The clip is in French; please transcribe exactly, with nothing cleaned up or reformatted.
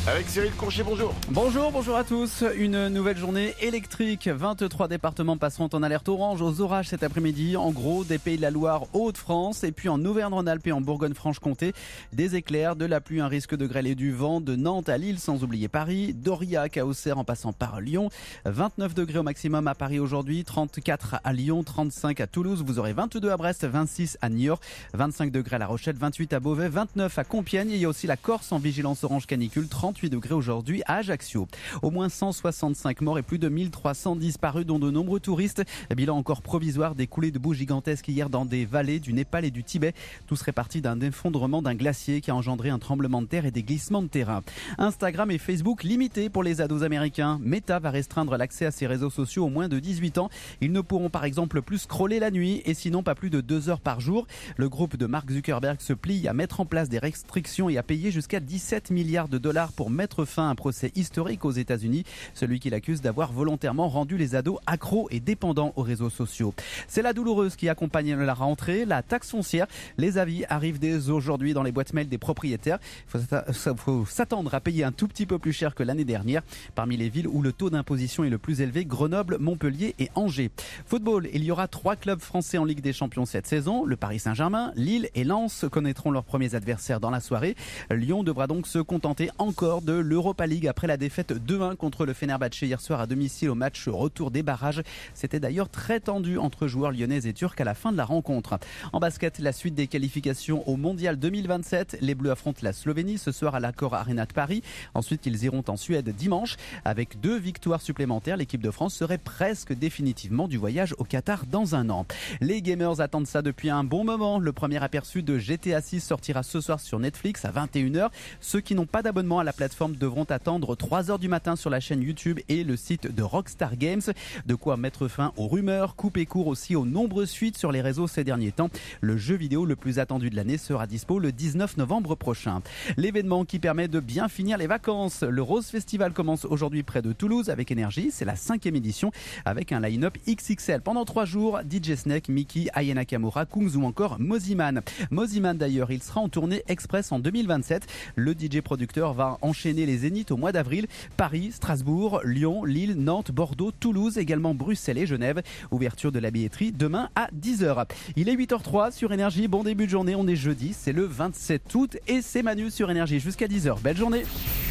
Avec Cyril Courchier, bonjour. Bonjour, bonjour à tous. Une nouvelle journée électrique. vingt-trois départements passeront en alerte orange aux orages cet après-midi. En gros, des Pays de la Loire, Hauts-de-France et puis en Auvergne-Rhône-Alpes et en Bourgogne-Franche-Comté. Des éclairs, de la pluie, un risque de grêle et du vent de Nantes à Lille, sans oublier Paris. d'Aurillac à Auxerre en passant par Lyon. vingt-neuf degrés au maximum à Paris aujourd'hui. trente-quatre à Lyon, trente-cinq à Toulouse. Vous aurez vingt-deux à Brest, vingt-six à Niort. vingt-cinq degrés à La Rochelle, vingt-huit à Beauvais, vingt-neuf à Compiègne. Il y a aussi la Corse en vigilance orange canicule, trente-huit degrés aujourd'hui à Ajaccio. Au moins cent soixante-cinq morts et plus de mille trois cents disparus, dont de nombreux touristes. Bilan encore provisoire des coulées de boue gigantesques hier dans des vallées du Népal et du Tibet. Tout serait parti d'un effondrement d'un glacier qui a engendré un tremblement de terre et des glissements de terrain. Instagram et Facebook limités pour les ados américains. Meta va restreindre l'accès à ces réseaux sociaux aux moins de dix-huit ans. Ils ne pourront par exemple plus scroller la nuit et sinon pas plus de deux heures par jour. Le groupe de Mark Zuckerberg se plie à mettre en place des restrictions et à payer jusqu'à dix-sept milliards de dollars pour mettre fin à un procès historique aux États-Unis, celui qui l'accuse d'avoir volontairement rendu les ados accros et dépendants aux réseaux sociaux. C'est la douloureuse qui accompagne la rentrée, la taxe foncière. Les avis arrivent dès aujourd'hui dans les boîtes mail des propriétaires. Il faut s'attendre à payer un tout petit peu plus cher que l'année dernière. Parmi les villes où le taux d'imposition est le plus élevé, Grenoble, Montpellier et Angers. Football, il y aura trois clubs français en Ligue des Champions cette saison. Le Paris Saint-Germain, Lille et Lens connaîtront leurs premiers adversaires dans la soirée. Lyon devra donc se contenter encore de l'Europa League après la défaite deux un contre le Fenerbahçe hier soir à domicile au match retour des barrages. C'était d'ailleurs très tendu entre joueurs lyonnais et turcs à la fin de la rencontre. En basket, la suite des qualifications au Mondial deux mille vingt-sept. Les Bleus affrontent la Slovénie ce soir à l'Accor Arena de Paris. Ensuite, ils iront en Suède dimanche. Avec deux victoires supplémentaires, l'équipe de France serait presque définitivement du voyage au Qatar dans un an. Les gamers attendent ça depuis un bon moment. Le premier aperçu de G T A six sortira ce soir sur Netflix à vingt et une heures. Ceux qui n'ont pas d'abonnement à la plateforme devront attendre trois heures du matin sur la chaîne YouTube et le site de Rockstar Games. De quoi mettre fin aux rumeurs, couper court aussi aux nombreuses fuites sur les réseaux ces derniers temps. Le jeu vidéo le plus attendu de l'année sera dispo le dix-neuf novembre prochain. L'événement qui permet de bien finir les vacances. Le Rose Festival commence aujourd'hui près de Toulouse avec énergie. C'est la cinquième édition avec un line-up X X L. Pendant trois jours, D J Snake, Mickey, Aya Nakamura, Kungs ou encore Mosiman. Mosiman d'ailleurs, il sera en tournée express en deux mille vingt-sept. Le D J producteur va enchaîner les zéniths au mois d'avril. Paris, Strasbourg, Lyon, Lille, Nantes, Bordeaux, Toulouse, également Bruxelles et Genève. Ouverture de la billetterie demain à dix heures. Il est huit heures zéro trois sur Énergie. Bon début de journée, on est jeudi, c'est le vingt-sept août et c'est Manu sur Énergie jusqu'à dix heures. Belle journée.